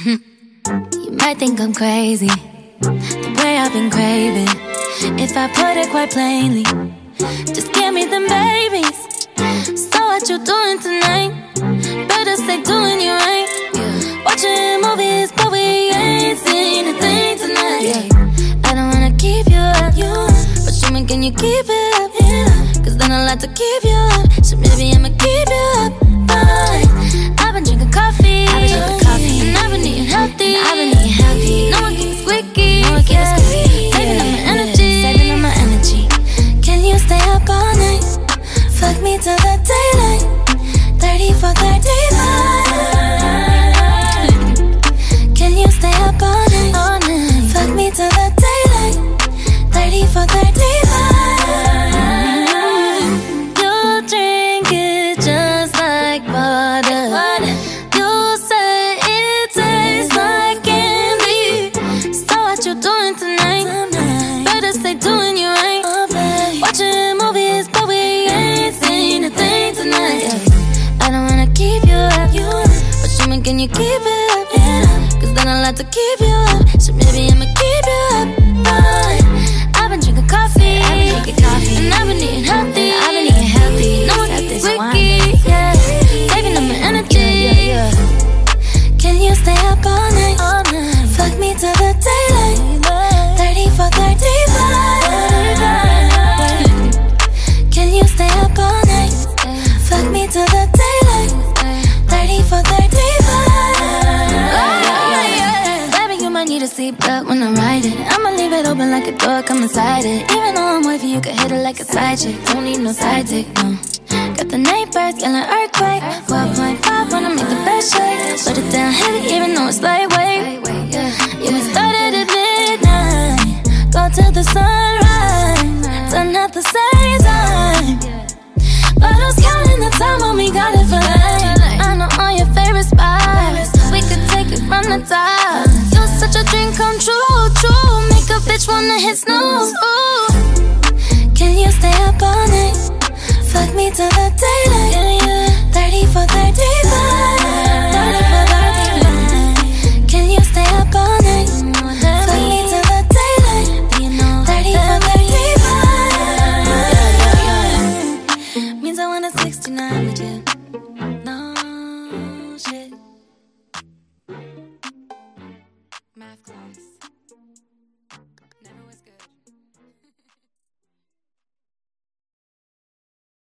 You might think I'm crazy, the way I've been craving. If I put it quite plainly, just give me them babies. So what you doing tonight? Better stay doing you right. Watching movies, but we ain't seen a thing tonight. I don't wanna keep you up, but show me, can you keep it up? Cause then I'll have to keep you up. So maybe I'ma keep you up. Fine. I've been drinking coffee, and I've been eating healthy. No one keeps squeaky, saving up my energy, Can you stay up all night? Fuck me till the daylight. 30 for 35. Can you stay up all night? Fuck me till the daylight. 30 for 35. You drink it just like water. You say it tastes like candy. So what you doing tonight? Better stay doing you right. Watching movies, but we ain't seen a thing tonight. I don't wanna keep you up, but show me, can you keep it up? Cause then I'll have to keep you up. So maybe I'ma keep you up. Fine. I've been drinking coffee, and I've been eating healthy. No one keeps squeaky, saving up my energy. Can you stay up all night? Fuck me till the daylight. 30 for 35. Can you stay up all night? Fuck me till the daylight. 30 for 35. Baby, you might need a seatbelt when I'm riding. I'ma leave it open like a door, come inside it. Even though I'm wavy, you can hit it like a side chick. Don't need no side dick, no. Got the neighbors, yelling earthquake. 12.5 when I make the bed shake. Put it down heavy, even though it's lightweight. Yeah, we started at midnight, go till the sunrise. Done at the same time, but who's counting the time when we got it for life? I know all your favorite spots, we could take it from the top. You're such a dream come true, make a bitch wanna hit snooze. Ooh. Can you stay up all night? Fuck me till the daylight. 30 for 35. 30 for 35. Can you stay up all night? Fuck me till the daylight. 30 for 35. Means I want a 69 with you.